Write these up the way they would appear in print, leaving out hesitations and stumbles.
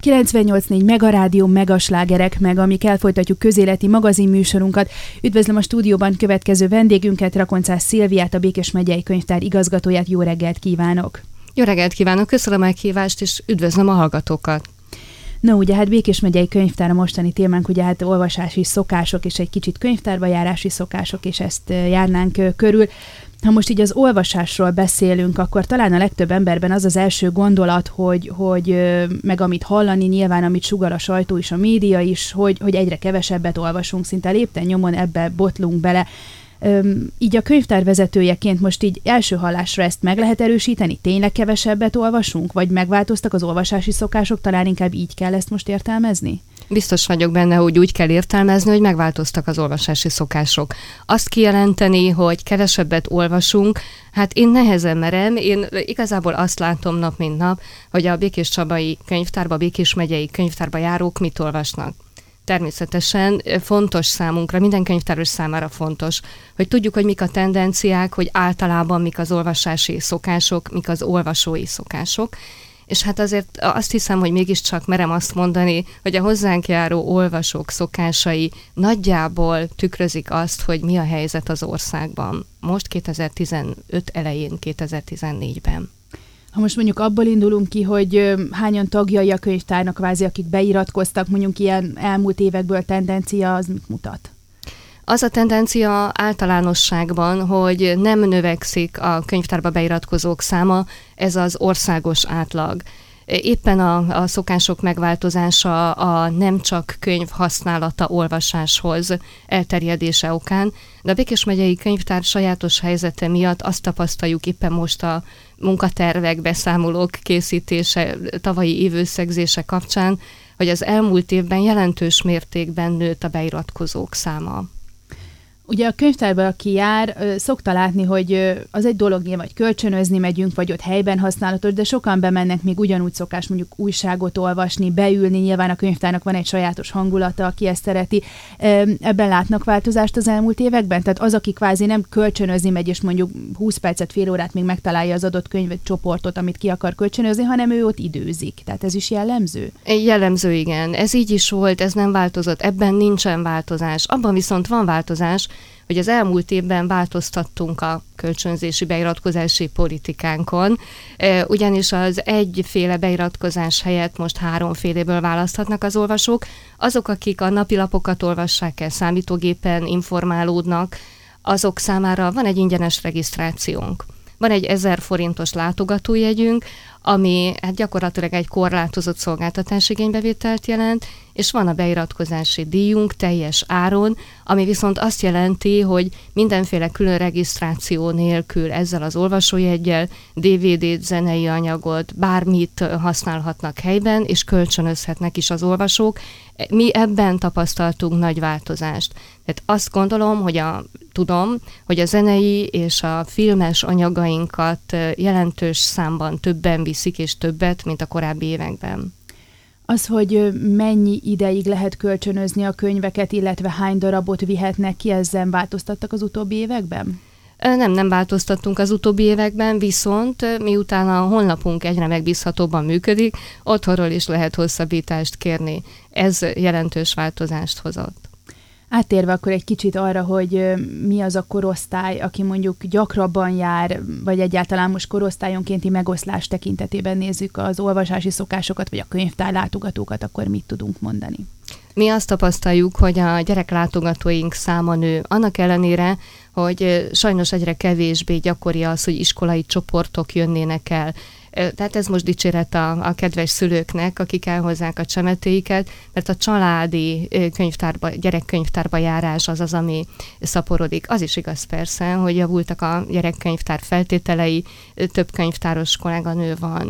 98.4 Megarádió, Megaslágerek, meg amik elfolytatjuk közéleti magazinműsorunkat. Üdvözlöm a stúdióban következő vendégünket, Rakoncás Szilviát, a Békés megyei könyvtár igazgatóját. Jó reggelt kívánok! Jó reggelt kívánok, köszönöm a meghívást, és üdvözlöm a hallgatókat! No, ugye hát Békés megyei könyvtár a mostani témánk, ugye hát olvasási szokások, és egy kicsit könyvtárba járási szokások, és ezt járnánk körül. Ha most így az olvasásról beszélünk, akkor talán a legtöbb emberben az az első gondolat, hogy meg amit hallani, nyilván amit sugal a sajtó is, a média is, hogy egyre kevesebbet olvasunk, szinte lépten nyomon ebbe botlunk bele. Így a könyvtár vezetőjeként most így első hallásra ezt meg lehet erősíteni? Tényleg kevesebbet olvasunk? Vagy megváltoztak az olvasási szokások? Talán inkább így kell ezt most értelmezni? Biztos vagyok benne, hogy úgy kell értelmezni, hogy megváltoztak az olvasási szokások. Azt kijelenteni, hogy kevesebbet olvasunk, hát én nehezen merem. Én igazából azt látom nap mint nap, hogy a Békés Csabai könyvtárba, Békés megyei könyvtárba járók mit olvasnak. Természetesen fontos számunkra, minden könyvtáros számára fontos, hogy tudjuk, hogy mik a tendenciák, hogy általában mik az olvasási szokások, mik az olvasói szokások. És hát azért azt hiszem, hogy mégiscsak merem azt mondani, hogy a hozzánk járó olvasók szokásai nagyjából tükrözik azt, hogy mi a helyzet az országban. Most 2015 elején, 2014-ben. Ha most mondjuk abból indulunk ki, hogy hányan tagjai a könyvtárnak kvázi, akik beiratkoztak, mondjuk ilyen elmúlt évekből tendencia, az mit mutat? Az a tendencia általánosságban, hogy nem növekszik a könyvtárba beiratkozók száma, ez az országos átlag. Éppen a szokások megváltozása a nem csak könyv használata olvasáshoz elterjedése okán, de a Békés megyei könyvtár sajátos helyzete miatt azt tapasztaljuk éppen most a munkatervek, beszámolók készítése, tavalyi évösszegzése kapcsán, hogy az elmúlt évben jelentős mértékben nőtt a beiratkozók száma. Ugye a könyvtárban, aki jár, szokta látni, hogy az egy dolog nyilván, vagy kölcsönözni megyünk, vagy ott helyben használatos, de sokan bemennek még ugyanúgy szokás mondjuk újságot olvasni, beülni, nyilván a könyvtárnak van egy sajátos hangulata, aki ezt szereti. Ebben látnak változást az elmúlt években? Tehát az, aki kvázi nem kölcsönözni megy, és mondjuk 20 percet, fél órát még megtalálja az adott könyvcsoportot, amit ki akar kölcsönözni, hanem ő ott időzik. Tehát ez is jellemző? Jellemző, igen. Ez így is volt, ez nem változott, ebben nincsen változás. Abban viszont van változás, hogy az elmúlt évben változtattunk a kölcsönzési beiratkozási politikánkon, ugyanis az egyféle beiratkozás helyett most 3-féléből választhatnak az olvasók. Azok, akik a napilapokat olvassák el számítógépen, informálódnak, azok számára van egy ingyenes regisztrációnk. Van egy 1000 forintos látogatójegyünk, ami hát gyakorlatilag egy korlátozott szolgáltatásigénybevételt jelent, és van a beiratkozási díjunk teljes áron, ami viszont azt jelenti, hogy mindenféle külön regisztráció nélkül ezzel az olvasójeggyel DVD-t, zenei anyagot, bármit használhatnak helyben, és kölcsönözhetnek is az olvasók. Mi ebben tapasztaltunk nagy változást. Tehát azt gondolom, tudom, hogy a zenei és a filmes anyagainkat jelentős számban többen viszik, és többet, mint a korábbi években. Az, hogy mennyi ideig lehet kölcsönözni a könyveket, illetve hány darabot vihetnek ki, ezzel változtattak az utóbbi években? Nem változtattunk az utóbbi években, viszont miután a honlapunk egyre megbízhatóbban működik, otthonról is lehet hosszabbítást kérni. Ez jelentős változást hozott. Áttérve akkor egy kicsit arra, hogy mi az a korosztály, aki mondjuk gyakrabban jár, vagy egyáltalán most korosztályonkénti megoszlás tekintetében nézzük az olvasási szokásokat, vagy a könyvtár látogatókat, akkor mit tudunk mondani? Mi azt tapasztaljuk, hogy a gyereklátogatóink száma nő. Annak ellenére, hogy sajnos egyre kevésbé gyakori az, hogy iskolai csoportok jönnének el. Tehát ez most dicséret a kedves szülőknek, akik elhozzák a csemetéiket, mert a családi gyerekkönyvtárba járás az, ami szaporodik. Az is igaz persze, hogy javultak a gyerekkönyvtár feltételei, több könyvtáros kolléganő van,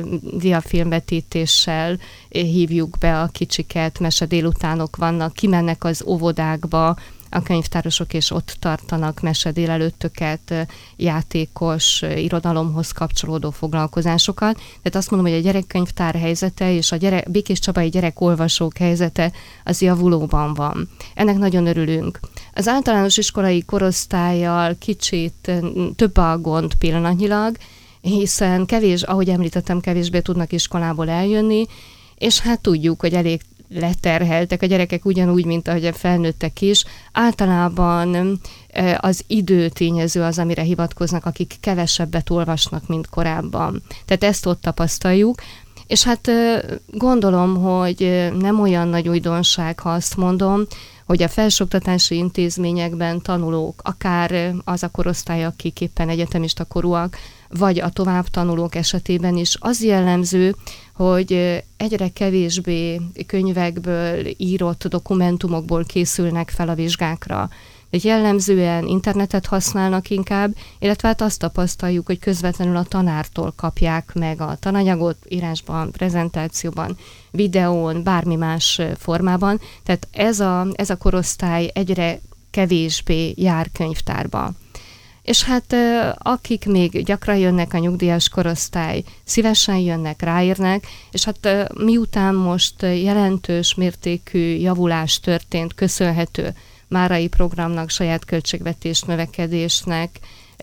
diafilmvetítéssel hívjuk be a kicsiket, mese délutánok vannak, kimennek az óvodákba, a könyvtárosok, és ott tartanak mese délelőttöket, játékos, irodalomhoz kapcsolódó foglalkozásokat. Tehát azt mondom, hogy a gyerekkönyvtár helyzete és a Békés Csabai gyerekolvasók helyzete az javulóban van. Ennek nagyon örülünk. Az általános iskolai korosztállyal kicsit több a gond pillanatnyilag, hiszen ahogy említettem, kevésbé tudnak iskolából eljönni, és hát tudjuk, hogy elég leterheltek a gyerekek ugyanúgy, mint ahogy a felnőttek is. Általában az időtényező az, amire hivatkoznak, akik kevesebbet olvasnak, mint korábban. Tehát ezt ott tapasztaljuk, és hát gondolom, hogy nem olyan nagy újdonság, ha azt mondom, hogy a felsőoktatási intézményekben tanulók, akár az a korosztály, akik éppen egyetemista korúak, vagy a továbbtanulók esetében is az jellemző, hogy egyre kevésbé könyvekből, írott dokumentumokból készülnek fel a vizsgákra. De jellemzően internetet használnak inkább, illetve hát azt tapasztaljuk, hogy közvetlenül a tanártól kapják meg a tananyagot írásban, prezentációban, videón, bármi más formában. Tehát ez a korosztály egyre kevésbé jár könyvtárba. És hát akik még gyakran jönnek, a nyugdíjas korosztály, szívesen jönnek, ráérnek, és hát miután most jelentős mértékű javulás történt, köszönhető Márai programnak, saját költségvetés növekedésnek,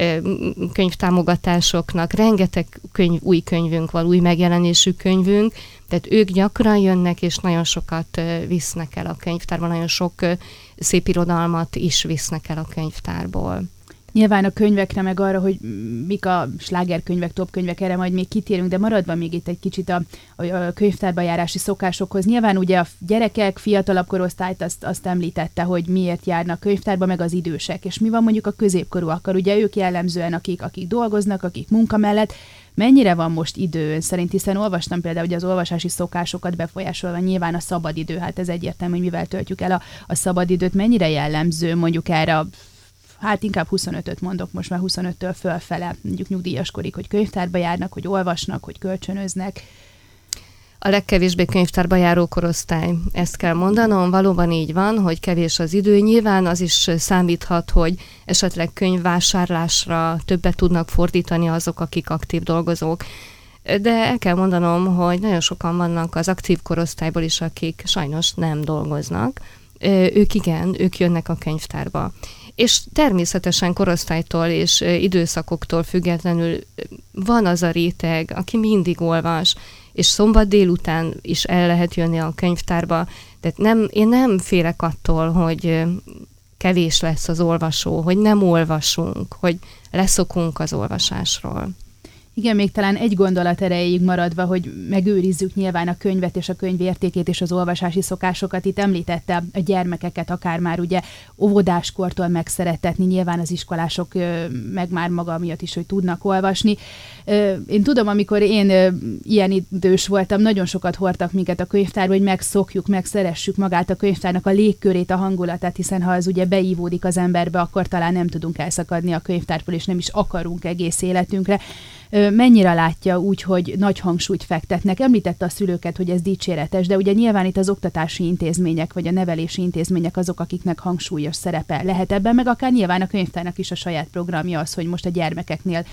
könyvtámogatásoknak, rengeteg új könyvünk van, új megjelenésű könyvünk, tehát ők gyakran jönnek, és nagyon sokat visznek el a könyvtárban, nagyon sok szép irodalmat is visznek el a könyvtárból. Nyilván a könyvekre, meg arra, hogy mik a slágerkönyvek, topkönyvek, erre majd még kitérünk, de maradva még itt egy kicsit a könyvtárba járási szokásokhoz. Nyilván ugye a gyerekek, fiatalabb korosztályt azt említette, hogy miért járnak könyvtárba, meg az idősek. És mi van mondjuk a középkorúakkal? Ugye ők jellemzően, akik dolgoznak, akik munka mellett. Mennyire van most idő ön szerint, hiszen olvastam például, hogy az olvasási szokásokat befolyásolva nyilván a szabadidő, hát ez egyértelmű, hogy mivel töltjük el a szabadidőt, mennyire jellemző mondjuk erre hát inkább 25-öt mondok most, már 25-től fölfele, mondjuk nyugdíjaskorig, hogy könyvtárba járnak, hogy olvasnak, hogy kölcsönöznek. A legkevésbé könyvtárba járó korosztály, ezt kell mondanom, valóban így van, hogy kevés az idő. Nyilván az is számíthat, hogy esetleg könyvvásárlásra többet tudnak fordítani azok, akik aktív dolgozók. De el kell mondanom, hogy nagyon sokan vannak az aktív korosztályból is, akik sajnos nem dolgoznak. Ők jönnek a könyvtárba. És természetesen korosztálytól és időszakoktól függetlenül van az a réteg, aki mindig olvas, és szombat délután is el lehet jönni a könyvtárba. Tehát én nem félek attól, hogy kevés lesz az olvasó, hogy nem olvasunk, hogy leszokunk az olvasásról. Igen, még talán egy gondolat erejéig maradva, hogy megőrizzük nyilván a könyvet és a könyv értékét és az olvasási szokásokat. Itt említette a gyermekeket, akár már ugye óvodáskortól megszeretetni, nyilván az iskolások meg már maga miatt is, hogy tudnak olvasni. Én tudom, amikor én ilyen idős voltam, nagyon sokat hordtak minket a könyvtárba, hogy megszokjuk, megszeressük magát a könyvtárnak, a légkörét, a hangulatát, hiszen ha az ugye beívódik az emberbe, akkor talán nem tudunk elszakadni a könyvtárból, és nem is akarunk egész életünkre. Mennyire látja úgy, hogy nagy hangsúlyt fektetnek? Említette a szülőket, hogy ez dicséretes, de ugye nyilván itt az oktatási intézmények, vagy a nevelési intézmények azok, akiknek hangsúlyos szerepe lehet ebben, meg akár nyilván a könyvtárnak is a saját programja az, hogy most a gyermekeknél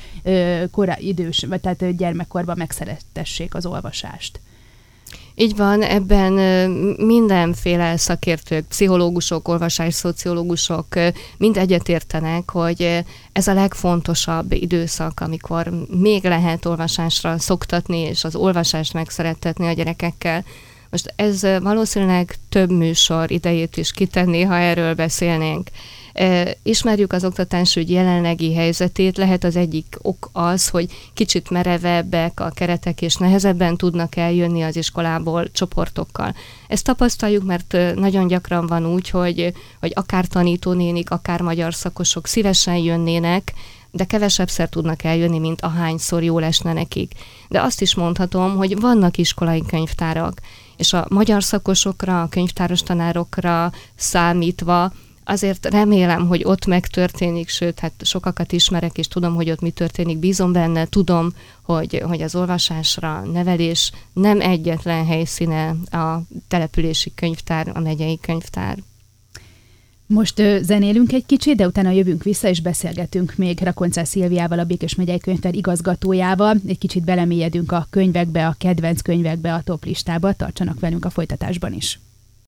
tehát gyermekkorban megszerettessék az olvasást. Így van, ebben mindenféle szakértők, pszichológusok, olvasásszociológusok mind egyetértenek, hogy ez a legfontosabb időszak, amikor még lehet olvasásra szoktatni, és az olvasást megszerettetni a gyerekekkel. Most ez valószínűleg több műsor idejét is kitenné, ha erről beszélnénk. Ismerjük az oktatásügy jelenlegi helyzetét, lehet az egyik ok az, hogy kicsit merevebbek a keretek, és nehezebben tudnak eljönni az iskolából csoportokkal. Ezt tapasztaljuk, mert nagyon gyakran van úgy, hogy akár tanítónénik, akár magyar szakosok szívesen jönnének, de kevesebbszer tudnak eljönni, mint ahányszor jól esne nekik. De azt is mondhatom, hogy vannak iskolai könyvtárak, és a magyar szakosokra, a könyvtáros tanárokra számítva azért remélem, hogy ott megtörténik, sőt, hát sokakat ismerek, és tudom, hogy ott mi történik, bízom benne, tudom, hogy az olvasásra nevelés nem egyetlen helyszíne a települési könyvtár, a megyei könyvtár. Most zenélünk egy kicsit, de utána jövünk vissza, és beszélgetünk még Rakoncás Szilviával, a Békés megyei könyvtár igazgatójával. Egy kicsit belemélyedünk a könyvekbe, a kedvenc könyvekbe, a top listába. Tartsanak velünk a folytatásban is.